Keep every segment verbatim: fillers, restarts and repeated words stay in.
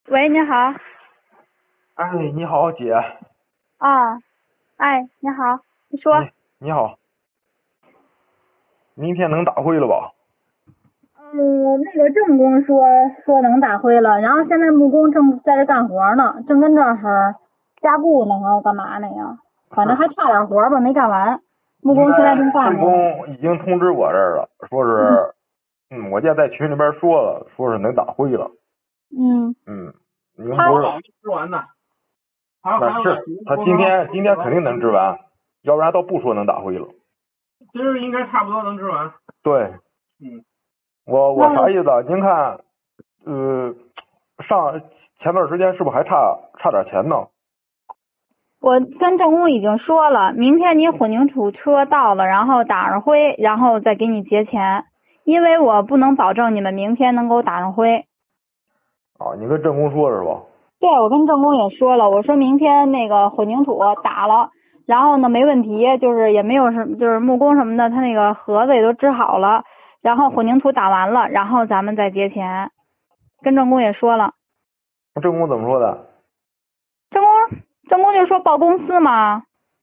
喂，你好。 哎，你好，姐。 啊，哎，你好，你说。 你你好，明天能打会了吧？ 嗯，那个正工说说能打灰了，然后现在木工正在这干活呢，正跟这儿加固呢，还是干嘛呢呀？反正还差点活吧，没干完。木应该工现在正干正着呢。 工已经通知我这儿了，说是，嗯，我见在群里边说了，说是能打会了。 嗯。 嗯，你们他不是？ 织完呢，还那还有是他今天今天肯定能织完，要不然倒不说能打会了。 今儿应该差不多能织完。 对， 嗯， 我我那啥意思啊？您看，呃，上前段时间是不是还差差点钱呢？ 我跟正工已经说了，明天你混凝土车到了，然后打上灰，然后再给你结钱，因为我不能保证你们明天能给我打上灰。 啊，你跟正工说是吧？ 对，我跟正工也说了，我说明天那个混凝土打了，然后呢没问题，就是也没有什么，就是木工什么的，他那个盒子也都支好了，然后混凝土打完了，然后咱们再结钱。跟正工也说了。 正工怎么说的？ 正工正工就说报公司嘛。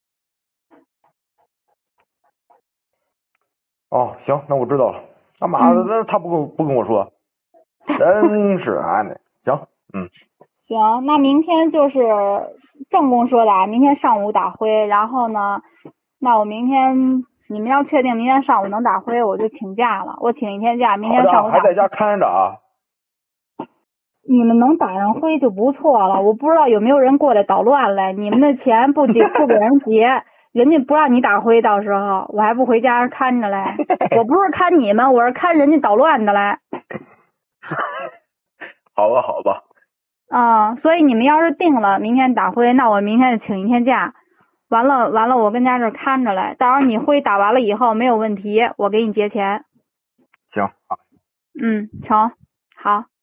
哦，行，那我知道了。他妈的， 嗯， 那他不跟不跟我说，真是俺的。行，嗯， 行，那明天就是正工说的啊，明天上午打灰，然后呢，那我明天你们要确定明天上午能打灰，我就请假了，我请一天假，明好的啊， 天上午打灰。 还在家看着啊。 你们能打上灰就不错了，我不知道有没有人过来捣乱来，你们的钱不结不给人结，人家不让你打灰，到时候我还不回家看着来。我不是看你们，我是看人家捣乱的来。 好吧，好吧。 啊，所以你们要是定了明天打灰，那我明天就请一天假，完了完了我跟家这看着来，到时候你灰打完了以后没有问题，我给你结钱。 行，好。 嗯，成，好。